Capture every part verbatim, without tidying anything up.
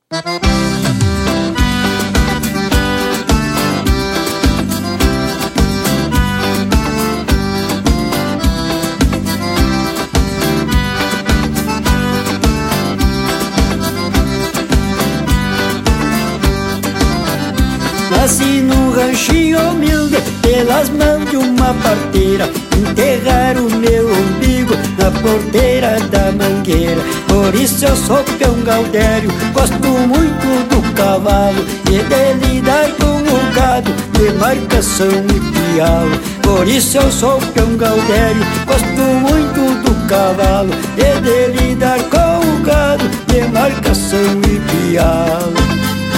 Nasci num ranchinho humilde, pelas mãos de uma parteira. Enterraram o meu umbigo na porteira da mangueira. Por isso eu sou peão gaudério, gosto muito do cavalo e de lidar com o gado, de marcação e pialo. Por isso eu sou peão gaudério, gosto muito do cavalo e de lidar com o gado, de marcação e pialo.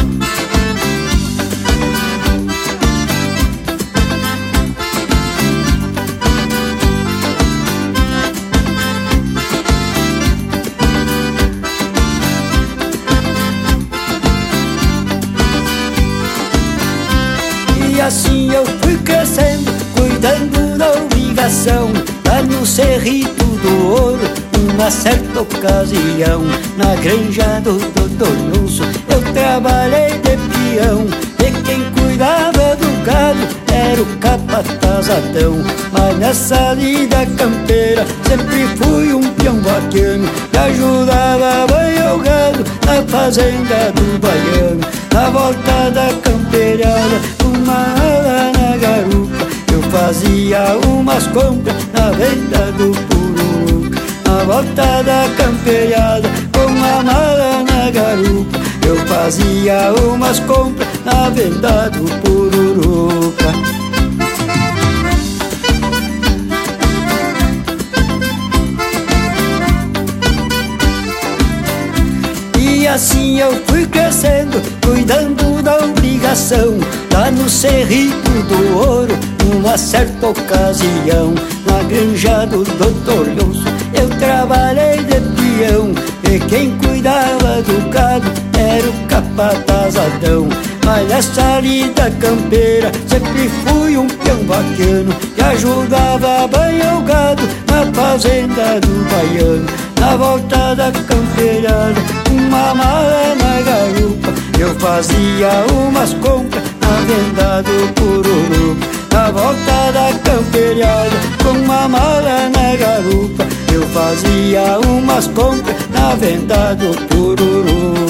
E assim eu fui crescendo, cuidando da obrigação. Lá no Cerrito do Ouro, numa certa ocasião, na granja do doutor Nuncio, eu trabalhei de peão. E quem cuidava do gado era o capatazadão. Mas nessa lida campeira sempre fui um peão vaquiano, que ajudava a banhar o gado na fazenda do baiano. Na volta da campeirada, uma ala na garupa, eu fazia umas compras na venda do pururuca. Na volta da campeirada, com uma mala na garupa, eu fazia umas compras na venda do pururuca. E assim eu fui crescendo, cuidando da obrigação. Lá no Cerrito do Ouro, numa certa ocasião, na granja do doutor Nuncio, eu trabalhei de peão. E quem cuidava do gado era o capatazadão. Mas nessa lida campeira sempre fui um peão vaquiano, que ajudava a banhar o gado na fazenda do baiano. Na volta da campeirada, uma mala na garupa, eu fazia umas compras na venda do pururuca. Na volta da campeirada, com uma mala na garupa, eu fazia umas compras na venda do pururuca.